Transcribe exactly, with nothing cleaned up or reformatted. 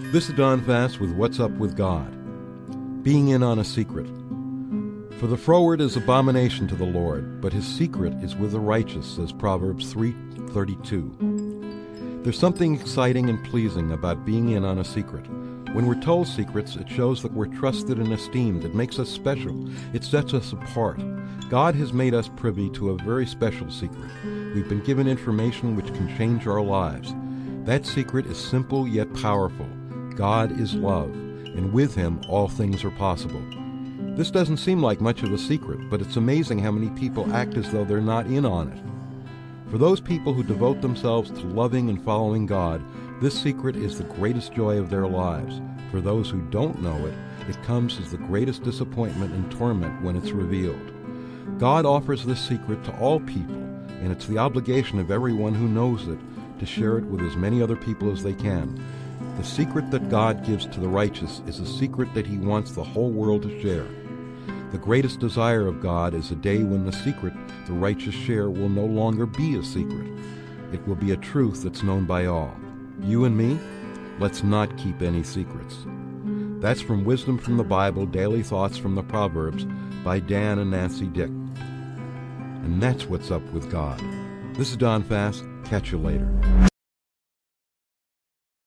This is Don Fast with What's Up with God. Being in on a secret. For the froward is abomination to the Lord, but his secret is with the righteous, says Proverbs three thirty-two. There's something exciting and pleasing about being in on a secret. When we're told secrets, it shows that we're trusted and esteemed. It makes us special. It sets us apart. God has made us privy to a very special secret. We've been given information which can change our lives. That secret is simple yet powerful. God is love, and with him all things are possible. This doesn't seem like much of a secret, but it's amazing how many people act as though they're not in on it. For those people who devote themselves to loving and following God, this secret is the greatest joy of their lives. For those who don't know it, it comes as the greatest disappointment and torment when it's revealed. God offers this secret to all people, and it's the obligation of everyone who knows it to share it with as many other people as they can. The secret that God gives to the righteous is a secret that he wants the whole world to share. The greatest desire of God is a day when the secret the righteous share will no longer be a secret. It will be a truth that's known by all. You and me, let's not keep any secrets. That's from Wisdom from the Bible, Daily Thoughts from the Proverbs by Dan and Nancy Dick. And that's what's up with God. This is Don Fast. Catch you later.